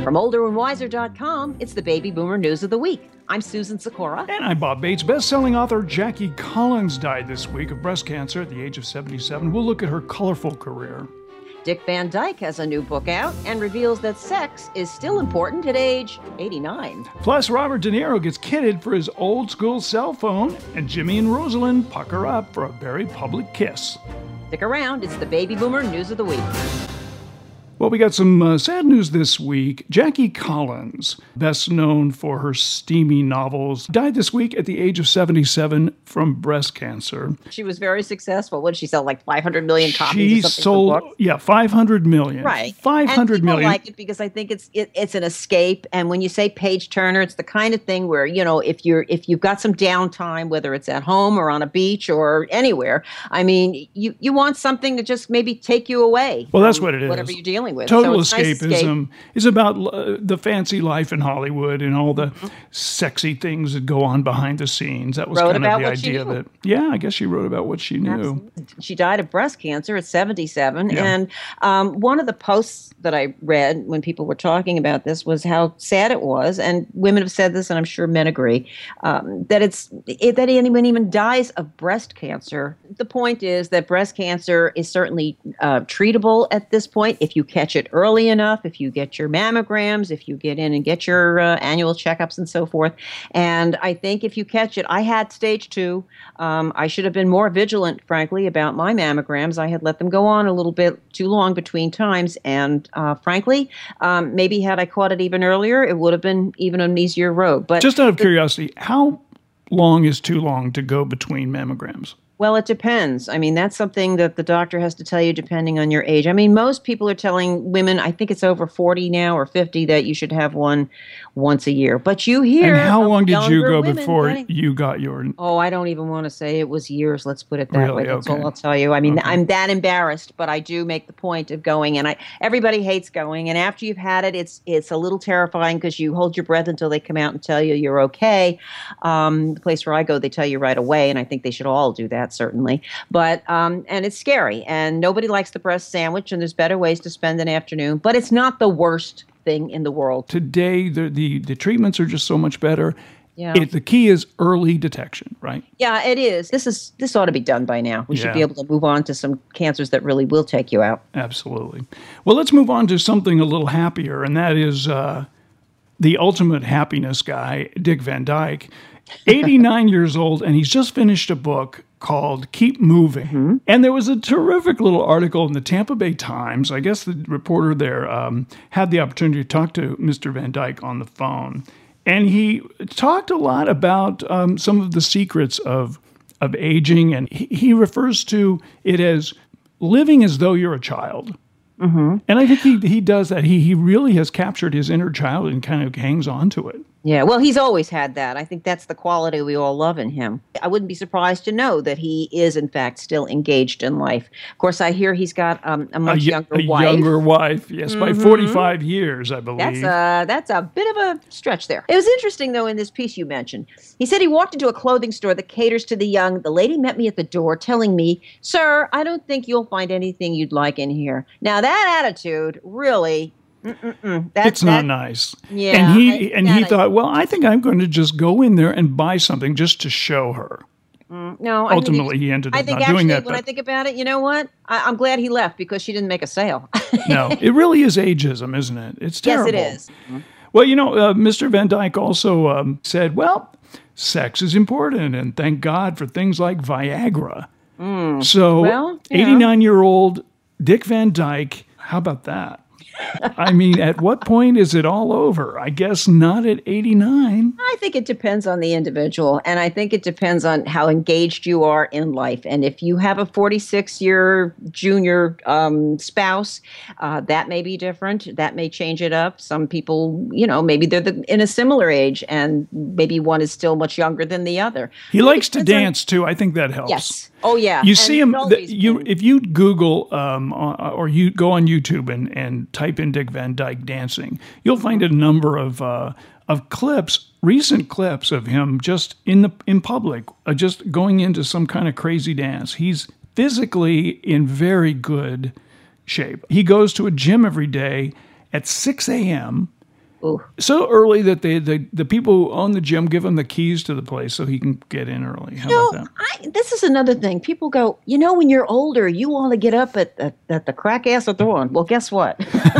From olderandwiser.com, it's the Baby Boomer News of the Week. I'm Susan Sikora. And I'm Bob Bates. Best-selling author Jackie Collins died this week of breast cancer at the age of 77. We'll look at her colorful career. Dick Van Dyke has a new book out and reveals that sex is still important at age 89. Plus, Robert De Niro gets kidded for his old-school cell phone, and Jimmy and Rosalind pucker up for a very public kiss. Stick around, it's the Baby Boomer News of the Week. Well, we got some sad news this week. Jackie Collins, best known for her steamy novels, died this week at the age of 77 from breast cancer. She was very successful. What did she sell, like 500 million copies She or something? sold, 500 million. Right. 500 and million. people like it because I think it's an escape. And when you say page turner, it's the kind of thing where, you know, if you've got some downtime, whether it's at home or on a beach or anywhere, I mean, you want something to just maybe take you away. Well, that's what it is. Whatever you're dealing with. Total so it's escapism is about the fancy life in Hollywood and all the sexy things that go on behind the scenes. That was Wrote kind of about the what she idea of knew. it. Yeah, I guess she wrote about what she knew. Absolutely. She died of breast cancer at 77. Yeah. And one of the posts that I read when people were talking about this was how sad it was. And women have said this, and I'm sure men agree, that anyone even dies of breast cancer. The point is that breast cancer is certainly treatable at this point if you catch it early enough, if you get your mammograms, if you get in and get your annual checkups and so forth. And I think if you catch it, I had stage 2. I should have been more vigilant, frankly, about my mammograms. I had let them go on a little bit too long between times. And frankly, maybe had I caught it even earlier, it would have been even an easier road. But Just out of curiosity, how long is too long to go between mammograms? well, it depends. I mean, that's something that the doctor has to tell you depending on your age. I mean, most people are telling women, I think it's over 40 now or 50, that you should have one once a year. But you hear And how long did you younger go women before getting- you got your... Oh, I don't even want to say it was years. Let's put it that Really? way. That's Okay. all I'll tell you. I mean, Okay. I'm that embarrassed, but I do make the point of going. And everybody hates going. And after you've had it, it's a little terrifying because you hold your breath until they come out and tell you you're okay. The place where I go, they tell you right away, and I think they should all do that, certainly. But and it's scary, and nobody likes the breast sandwich, and there's better ways to spend an afternoon. But it's not the worst thing in the world. Today, the treatments are just so much better. Yeah. The key is early detection, right? Yeah, it is. This ought to be done by now. We should Yeah. be able to move on to some cancers that really will take you out. Absolutely. Well, let's move on to something a little happier, and that is the ultimate happiness guy, Dick Van Dyke. 89 years old, and he's just finished a book called Keep Moving. Mm-hmm. And there was a terrific little article in the Tampa Bay Times. I guess the reporter there had the opportunity to talk to Mr. Van Dyke on the phone. And he talked a lot about some of the secrets of aging, and he refers to it as living as though you're a child. Mm-hmm. And I think he does that. He really has captured his inner child and kind of hangs on to it. Yeah, well, he's always had that. I think that's the quality we all love in him. I wouldn't be surprised to know that he is, in fact, still engaged in life. Of course, I hear he's got a much younger wife. A younger wife, yes, by 45 years, I believe. That's a bit of a stretch there. It was interesting, though, in this piece you mentioned. He said he walked into a clothing store that caters to the young. The lady met me at the door telling me, "Sir, I don't think you'll find anything you'd like in here." Now, that attitude really... It's not nice. Yeah, And he thought, well, I think I'm going to just go in there and buy something just to show her. No, Ultimately, he ended up not doing that. When I think about it, you know what? I'm glad he left because she didn't make a sale. No, it really is ageism, isn't it? It's terrible. Yes, it is. Well, you know, Mr. Van Dyke also said, well, sex is important, and thank God for things like Viagra. So, Well, yeah. 89-year-old Dick Van Dyke, how about that? I mean, at what point is it all over? I guess not at 89. I think it depends on the individual, and I think it depends on how engaged you are in life. And if you have a 46-year junior spouse, that may be different. That may change it up. Some people, you know, maybe they're in a similar age, and maybe one is still much younger than the other. He likes to dance, too. I think that helps. Yes. Oh, yeah. You And see him, he's always been- if you Google or you go on YouTube and type in Dick Van Dyke dancing, you'll find a number of clips, recent clips of him just in public, just going into some kind of crazy dance. He's physically in very good shape. He goes to a gym every day at 6 a.m., Ooh. So early that the people who own the gym give him the keys to the place so he can get in early. How about that? This is another thing. People go, when you're older, you want to get up at the crack ass of dawn. Well, guess what?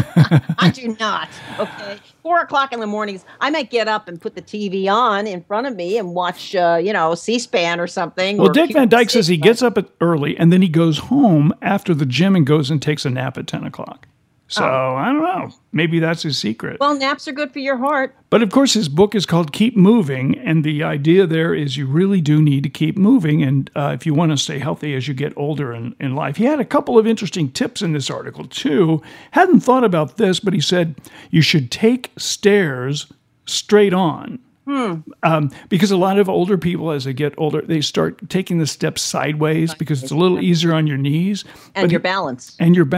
I do not. Okay. 4:00 in the mornings, I might get up and put the TV on in front of me and watch, C-SPAN or something. Well, Dick Van Dyke says he gets up early and then he goes home after the gym and goes and takes a nap at 10 o'clock. So, I don't know. Maybe that's his secret. Well, naps are good for your heart. But, of course, his book is called Keep Moving, and the idea there is you really do need to keep moving, and if you want to stay healthy as you get older in life. He had a couple of interesting tips in this article, too. Hadn't thought about this, but he said you should take stairs straight on. Because a lot of older people, as they get older, they start taking the steps sideways because it's a little easier on your knees. And your balance.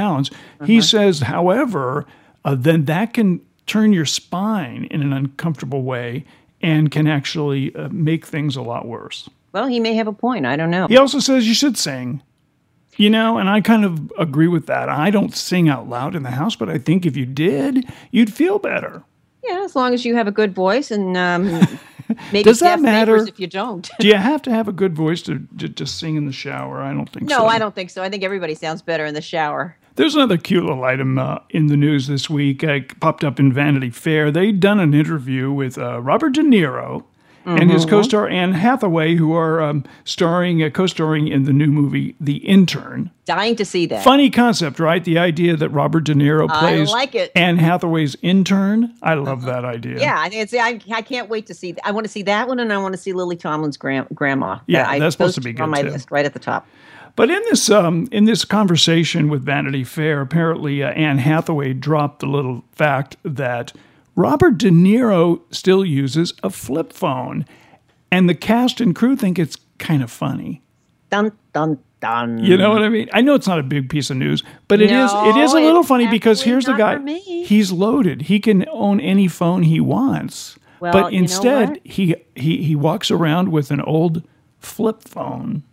He says, however, then that can turn your spine in an uncomfortable way and can actually make things a lot worse. Well, he may have a point. I don't know. He also says you should sing. And I kind of agree with that. I don't sing out loud in the house, but I think if you did, you'd feel better. Yeah, as long as you have a good voice and maybe does that matter if you don't? Do you have to have a good voice to just sing in the shower? I don't think so. No, I don't think so. I think everybody sounds better in the shower. There's another cute little item in the news this week. Popped up in Vanity Fair. They'd done an interview with Robert De Niro and his co-star Anne Hathaway, who are co-starring in the new movie The Intern. Dying to see that. Funny concept, right? The idea that Robert De Niro plays Anne Hathaway's intern. I love that idea. Yeah, I can't wait to see. I want to see that one, and I want to see Lily Tomlin's grandma. Yeah, that's supposed to be good on my too. list, right at the top. But in this conversation with Vanity Fair, apparently Anne Hathaway dropped the little fact that Robert De Niro still uses a flip phone, and the cast and crew think it's kind of funny. Dun, dun, dun. You know what I mean? I know it's not a big piece of news, but it is a little funny because here's the guy. He's loaded. He can own any phone he wants. Well, but instead, he walks around with an old flip phone.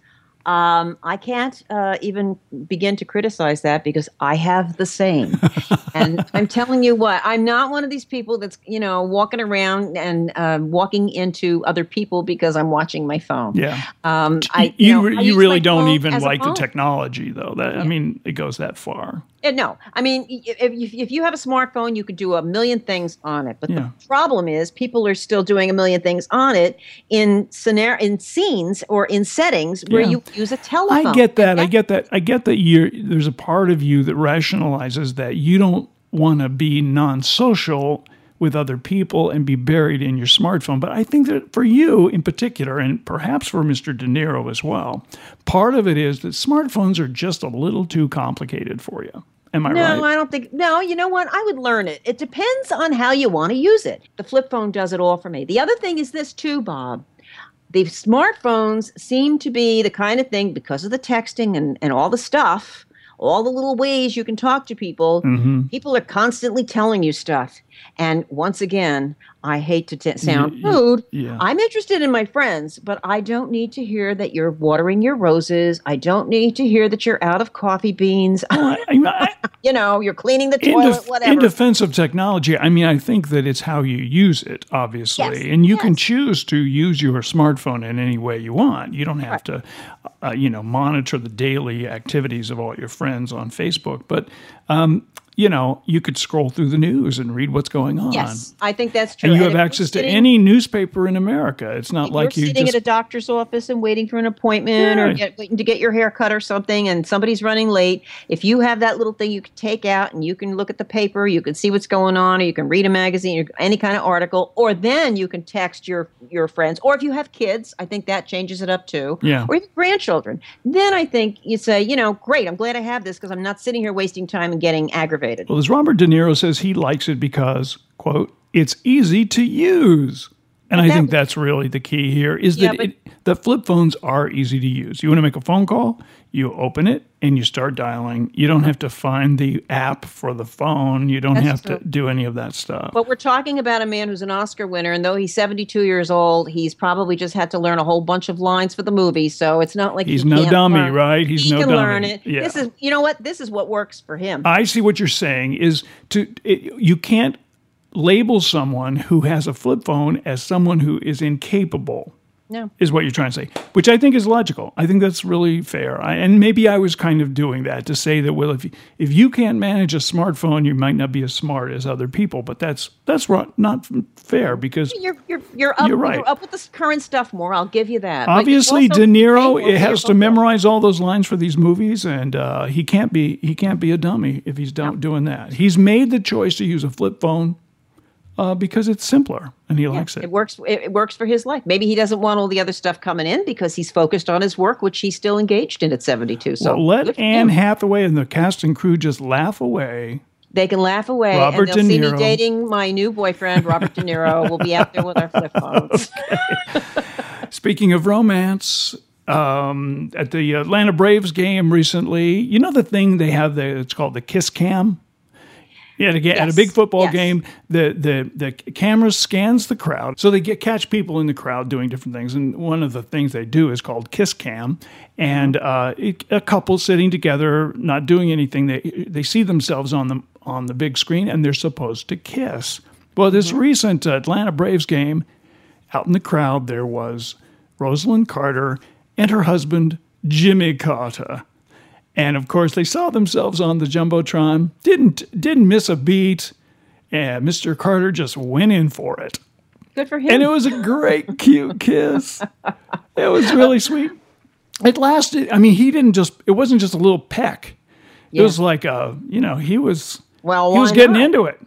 I can't even begin to criticize that because I have the same. And I'm telling you what, I'm not one of these people that's, walking around and walking into other people because I'm watching my phone. Yeah. You really don't even like the technology, though. I mean, it goes that far. No, I mean, if you have a smartphone, you could do a million things on it. But the problem is people are still doing a million things on it in scenes or in settings where you use a telephone. I get that. I get that there's a part of you that rationalizes that you don't want to be non-social with other people and be buried in your smartphone. But I think that for you in particular, and perhaps for Mr. De Niro as well, part of it is that smartphones are just a little too complicated for you. Am I right? No, I don't think. No, you know what? I would learn it. It depends on how you want to use it. The flip phone does it all for me. The other thing is this too, Bob. The smartphones seem to be the kind of thing, because of the texting and all the stuff, all the little ways you can talk to people, people are constantly telling you stuff. And once again, I hate to sound rude. Yeah. I'm interested in my friends, but I don't need to hear that you're watering your roses. I don't need to hear that you're out of coffee beans. You're cleaning the toilet, whatever. In defense of technology, I mean, I think that it's how you use it, obviously. Yes. And you can choose to use your smartphone in any way you want. You don't have to, monitor the daily activities of all your friends on Facebook. But, you could scroll through the news and read what's going on. Yes, I think that's true. And you have access to any newspaper in America. It's not like you're sitting at a doctor's office and waiting for an appointment or waiting to get your hair cut or something, and somebody's running late. If you have that little thing you can take out and you can look at the paper, you can see what's going on, or you can read a magazine or any kind of article, or then you can text your friends. Or if you have kids, I think that changes it up too. Yeah. Or even grandchildren. Then I think you say, great, I'm glad I have this because I'm not sitting here wasting time and getting aggravated. Well, as Robert De Niro says, he likes it because, quote, it's easy to use. And I think that's really the key here, is that the flip phones are easy to use. You want to make a phone call, you open it, and you start dialing. You don't have to find the app for the phone. You don't have to do any of that stuff. But we're talking about a man who's an Oscar winner, and though he's 72 years old, he's probably just had to learn a whole bunch of lines for the movie, so it's not like he's no dummy, right? He can learn it. Yeah. This is, you know what? This is what works for him. I see what you're saying is you can't label someone who has a flip phone as someone who is incapable. No. Is what you're trying to say, which I think is logical. I think that's really fair. And maybe I was kind of doing that to say that, well, if you can't manage a smartphone, you might not be as smart as other people. But that's not fair because you're right. You're up with the current stuff more. I'll give you that. Obviously, De Niro has to memorize all those lines for these movies, and he can't be a dummy if he's doing that. He's made the choice to use a flip phone. Because it's simpler and he likes it. It works for his life. Maybe he doesn't want all the other stuff coming in because he's focused on his work, which he's still engaged in at 72. So let Anne Hathaway and the cast and crew just laugh away. They can laugh away, Robert and they'll see De Niro. me dating my new boyfriend, Robert De Niro. We'll be out there with our flip phones. Speaking of romance, at the Atlanta Braves game recently, you know the thing they have it's called the Kiss Cam? Yeah, at a big football game, the camera scans the crowd, so they catch people in the crowd doing different things. And one of the things they do is called Kiss Cam, and a couple sitting together, not doing anything. They see themselves on the big screen, and they're supposed to kiss. Well, this recent Atlanta Braves game, out in the crowd, there was Rosalind Carter and her husband Jimmy Carter. And of course, they saw themselves on the Jumbotron, didn't miss a beat, and Mr. Carter just went in for it. Good for him. And it was a great, cute kiss. It was really sweet. It lasted. I mean, it wasn't just a little peck. It was like he was getting into it.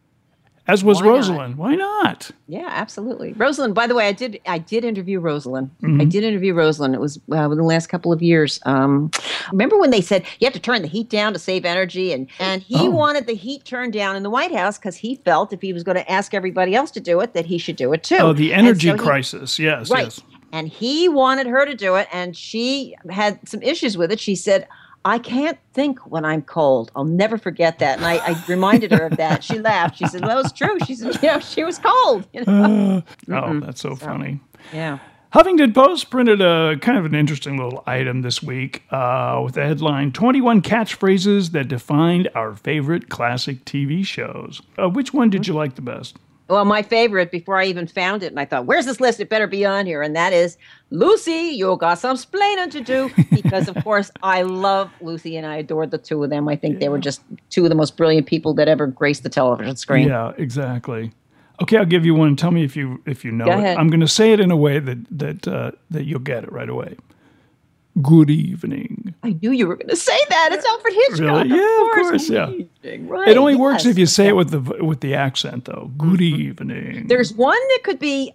As was Rosalind. Why not? Yeah, absolutely. Rosalind, by the way, I did interview Rosalind. Mm-hmm. I did interview Rosalind. It was within the last couple of years. Remember when they said you have to turn the heat down to save energy? And he wanted the heat turned down in the White House because he felt if he was going to ask everybody else to do it, that he should do it too. Oh, the energy crisis. Yes, right. Yes. And he wanted her to do it, and she had some issues with it. She said, I can't think when I'm cold. I'll never forget that. And I reminded her of that. She laughed. She said, well, it's true. She said, she was cold. Oh, that's so funny. Yeah. Huffington Post printed a kind of an interesting little item this week with the headline, 21 catchphrases that defined our favorite classic TV shows. Which one did you like the best? Well, my favorite before I even found it, and I thought, where's this list? It better be on here. And that is, Lucy, you got some splaining to do. Because, of course, I love Lucy and I adored the two of them. I think they were just two of the most brilliant people that ever graced the television screen. Yeah, exactly. Okay, I'll give you one. Tell me if you know Go it. ahead. I'm going to say it in a way that you'll get it right away. Good evening. I knew you were going to say that. It's Alfred Hitchcock. Really? Yeah, of course. Good Yeah. evening. Right. It only works if you say it with the accent, though. Good evening. There's one that could be,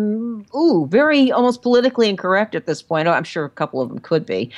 very almost politically incorrect at this point. Oh, I'm sure a couple of them could be.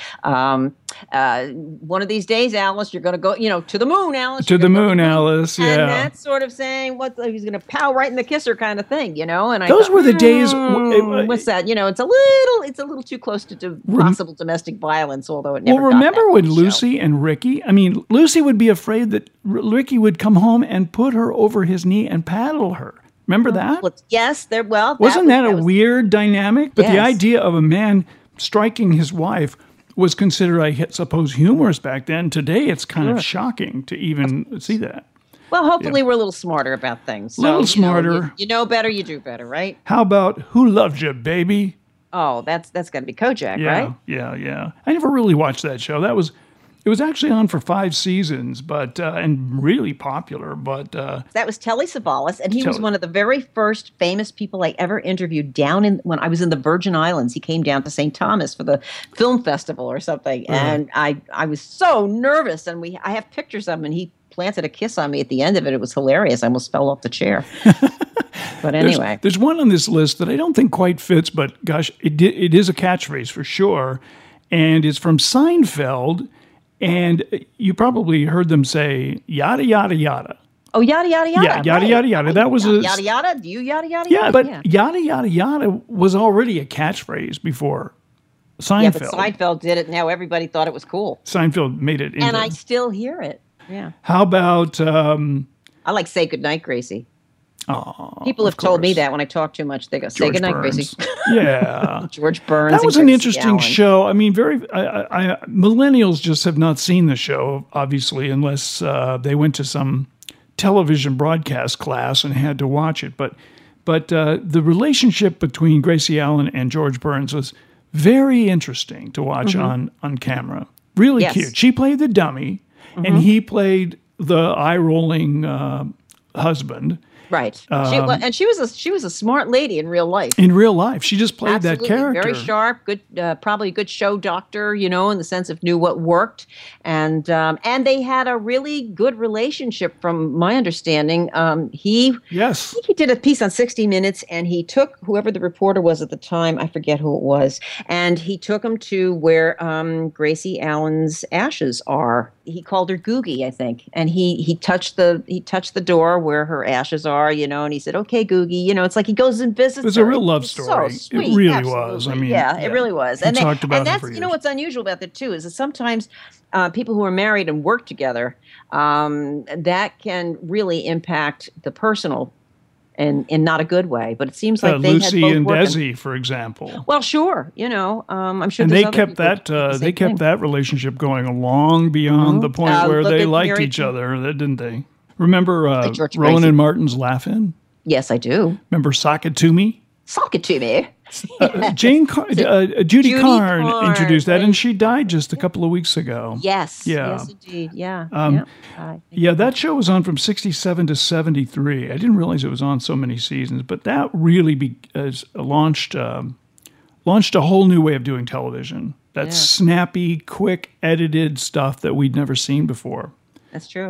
One of these days, Alice, you're going to go, to the moon, Alice. To the moon, Alice. Yeah. And that's sort of saying he's going to pow right in the kisser kind of thing, And those were the days. What's that? It's a little too close to possible domestic violence, although it never. Well, remember when show. Lucy and Ricky? I mean, Lucy would be afraid that Ricky would come home and put her over his knee and paddle her. Remember that? Well, yes, Wasn't that a weird dynamic? But the Yes. idea of a man striking his wife was considered, I suppose, humorous back then. Today, it's kind of shocking to even see that. Well, hopefully we're a little smarter about things. A little smarter. You know better, you do better, right? How about Who Loves You, Baby? Oh, that's got to be Kojak, Yeah, right? yeah. I never really watched that show. It was actually on for 5 seasons, but and really popular. But that was Telly Savalas, and he was one of the very first famous people I ever interviewed when I was in the Virgin Islands. He came down to St. Thomas for the film festival or something, and I was so nervous. And I have pictures of him, and he planted a kiss on me at the end of it. It was hilarious. I almost fell off the chair. But anyway, there's one on this list that I don't think quite fits, but gosh, it is a catchphrase for sure, and it's from Seinfeld. And you probably heard them say, yada, yada, yada. Oh, yada, yada, yada. Yeah, yada, yada, yada. That was yada, yada. Do you yada, yada, yeah, yada? but yada, yada, yada was already a catchphrase before Seinfeld. Yeah, but Seinfeld did it. Now everybody thought it was cool. Seinfeld made it into... And I still hear it. Yeah. How about... I like Say Goodnight, Gracie. Oh, people have told me that when I talk too much. They go, say goodnight, Gracie. Yeah. George Burns. That was an interesting show. I mean, millennials just have not seen the show, obviously, unless they went to some television broadcast class and had to watch it. But the relationship between Gracie Allen and George Burns was very interesting to watch on camera. Really cute. She played the dummy, and he played the eye-rolling husband. Right. She was a smart lady in real life. In real life, she just played that character. Very sharp, good, probably a good show doctor, in the sense of knew what worked, and they had a really good relationship, from my understanding. He did a piece on 60 Minutes, and he took whoever the reporter was at the time, I forget who it was, and he took him to where Gracie Allen's ashes are. He called her Googie, I think, and he touched the door where her ashes are, and he said, "Okay, Googie," it's like he goes and visits. It was a real love story. So sweet. It really Absolutely. was. I mean, it really was. And talked about that's it for what's unusual about that too is that sometimes people who are married and work together, that can really impact the personal. In not a good way, but it seems like they Lucy had both and working. Desi, for example. Well, sure, I'm sure. And there's they other kept people that who did the they same kept thing. that relationship going long beyond the point where look they at liked Mary each other, didn't they? Remember George Rowan Gracie. and Martin's Laugh-In? Yes, I do. Remember Sakatumi? Sock it to me. Judy Carn Carn, introduced that, right. and she died just a couple of weeks ago. Yes. Yeah. Yes, indeed. Yeah. That show was on from 67 to 73. I didn't realize it was on so many seasons, but that really launched a whole new way of doing television. That snappy, quick, edited stuff that we'd never seen before. That's true.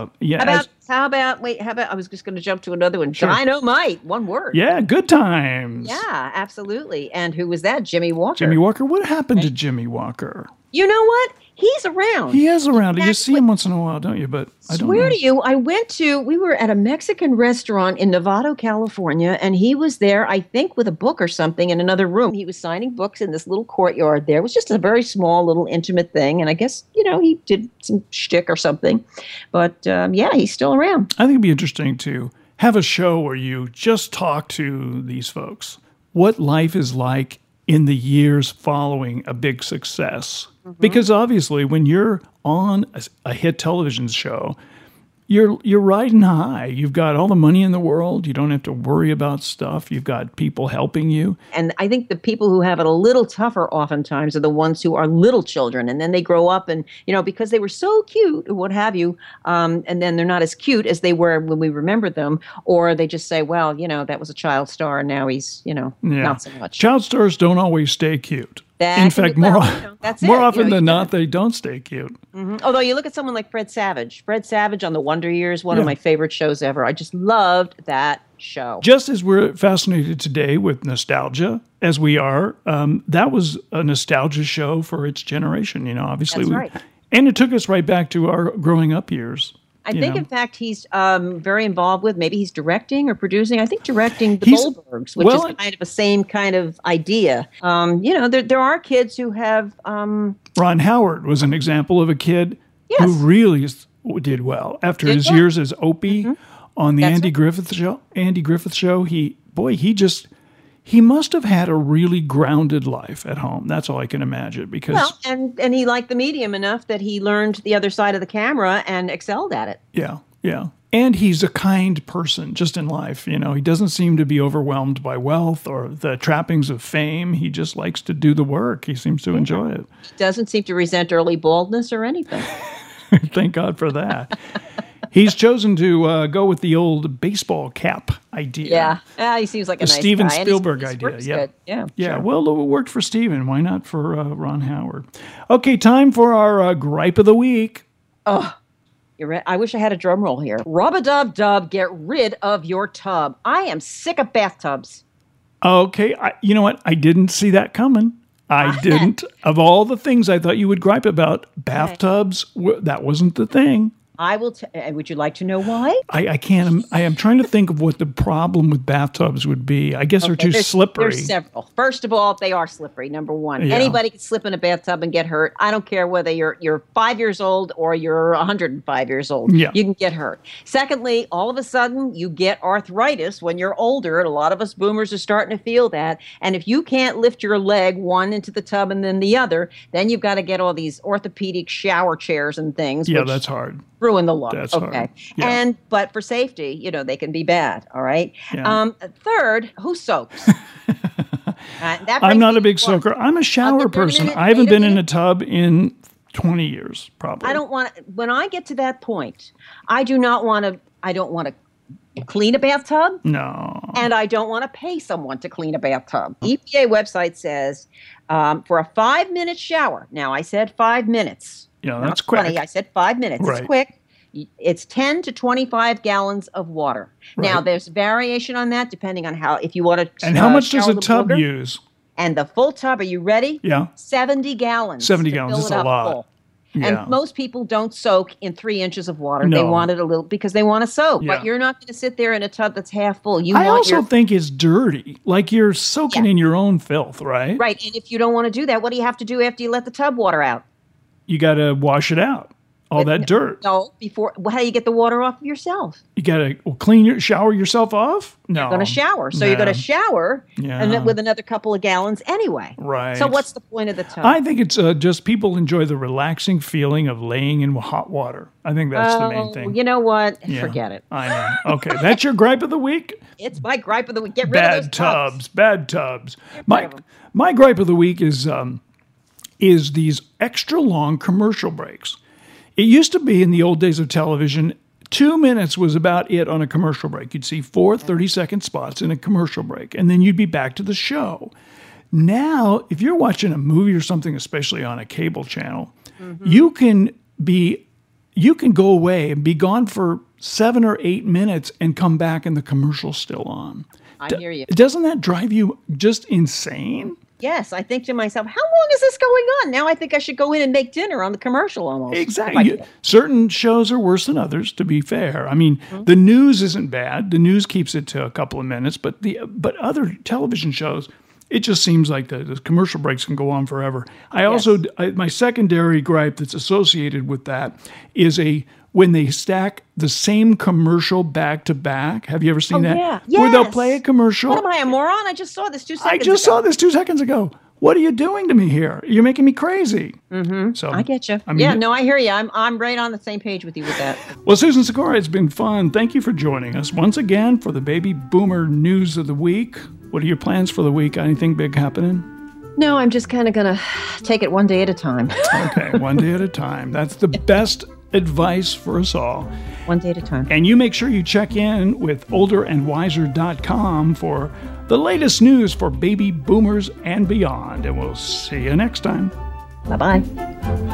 How about, I was just going to jump to another one. Sure. Dynamite, one word. Yeah, Good Times. Yeah, absolutely. And who was that? Jimmy Walker. Jimmy Walker. What happened to Jimmy Walker? You know what? He's around. He is around. You see him once in a while, don't you? But I don't swear know. to you, we were at a Mexican restaurant in Novato, California, and he was there, I think, with a book or something in another room. He was signing books in this little courtyard there. It was just a very small, little intimate thing. And I guess, he did some shtick or something. But he's still around. I think it'd be interesting to have a show where you just talk to these folks. What life is like in the years following a big success. Because obviously when you're on a hit television show, you're riding high. You've got all the money in the world. You don't have to worry about stuff. You've got people helping you. And I think the people who have it a little tougher oftentimes are the ones who are little children. And then they grow up and, because they were so cute or what have you, and then they're not as cute as they were when we remember them. Or they just say, well, that was a child star and now he's, not so much. Child stars don't always stay cute. In fact, more often than not, they don't stay cute. Mm-hmm. Although you look at someone like Fred Savage. Fred Savage on The Wonder Years, one of my favorite shows ever. I just loved that show. Just as we're fascinated today with nostalgia, as we are, that was a nostalgia show for its generation, obviously. That's right. And it took us right back to our growing up years. I think, in fact, he's very involved with, maybe he's directing or producing, I think directing The Goldbergs, which is kind of the same kind of idea. There are kids who have... Ron Howard was an example of a kid who really did well. After his years as Opie on the Andy Griffith Show, he must have had a really grounded life at home. That's all I can imagine. Because and he liked the medium enough that he learned the other side of the camera and excelled at it. Yeah. And he's a kind person just in life. He doesn't seem to be overwhelmed by wealth or the trappings of fame. He just likes to do the work. He seems to enjoy it. He doesn't seem to resent early baldness or anything. Thank God for that. He's chosen to go with the old baseball cap idea. Yeah, he seems like a nice Steven guy. Spielberg His idea. work's good. Yeah. Sure. Well, it worked for Steven. Why not for Ron Howard? Okay, time for our gripe of the week. Oh, you're right. I wish I had a drum roll here. Rub-a-dub-dub, get rid of your tub. I am sick of bathtubs. Okay, you know what? I didn't see that coming. I didn't. Of all the things I thought you would gripe about, bathtubs, that wasn't the thing. I will. Would you like to know why? I can't. I am trying to think of what the problem with bathtubs would be. I guess they're too slippery. There's several. First of all, they are slippery. Number one, anybody can slip in a bathtub and get hurt. I don't care whether you're 5 years old or you're 105 years old. Yeah. You can get hurt. Secondly, all of a sudden you get arthritis when you're older, and a lot of us boomers are starting to feel that. And if you can't lift your leg one into the tub and then the other, then you've got to get all these orthopedic shower chairs and things. Yeah, that's hard. ruin the look. That's okay. hard. Yeah. But for safety, they can be bad. All right. Yeah. Third, who soaks? I'm not a big soaker. I'm a shower person. I haven't been in a tub in 20 years, probably. I don't want when I get to that point, I don't want to clean a bathtub. No. And I don't want to pay someone to clean a bathtub. EPA website says for a 5-minute shower. Now, I said 5 minutes. Yeah, that's quick. 20. I said 5 minutes. Right. It's quick. It's 10 to 25 gallons of water. Right. Now, there's variation on that depending on if you want to. And how much does a shower the tub booger. use? And the full tub, are you ready? Yeah. 70 gallons. 70 to gallons, fill that's it a up lot. full. Yeah. And most people don't soak in 3 inches of water. No. They want it a little because they want to soak. Yeah. But you're not going to sit there in a tub that's half full. I also think it's dirty. Like you're soaking in your own filth, right? Right. And if you don't want to do that, what do you have to do after you let the tub water out? You got to wash it out. All that dirt. No, how do you get the water off of yourself? You got to shower yourself off? No. You're going to shower. So you're going to shower and then with another couple of gallons anyway. Right. So what's the point of the tub? I think it's just people enjoy the relaxing feeling of laying in hot water. I think that's the main thing. You know what? Forget it. I know. Okay. That's your gripe of the week? It's my gripe of the week. Get rid of those tubs. Bad tubs. Get rid of them. My gripe of the week is these extra long commercial breaks. It used to be in the old days of television, 2 minutes was about it on a commercial break. You'd see 4 30-second spots in a commercial break, and then you'd be back to the show. Now, if you're watching a movie or something, especially on a cable channel, you can go away and be gone for 7 or 8 minutes and come back and the commercial's still on. I hear you. Doesn't that drive you just insane? Yes, I think to myself, how long is this going on? Now I think I should go in and make dinner on the commercial almost. Exactly. Certain shows are worse than others, to be fair. I mean, the news isn't bad. The news keeps it to a couple of minutes, but other television shows, it just seems like the commercial breaks can go on forever. My secondary gripe that's associated with that is when they stack the same commercial back to back. Have you ever seen that? Yeah. Where they'll play a commercial. What am I, a moron? I just saw this 2 seconds ago. I just saw this 2 seconds ago. What are you doing to me here? You're making me crazy. Mm-hmm. So I get you. I hear you. I'm right on the same page with you with that. Well, Susan Sikora, it's been fun. Thank you for joining us once again for the Baby Boomer News of the Week. What are your plans for the week? Anything big happening? No, I'm just kind of going to take it one day at a time. Okay, one day at a time. That's the best advice for us all. One day at a time. And you make sure you check in with olderandwiser.com for the latest news for baby boomers and beyond. And we'll see you next time. Bye-bye.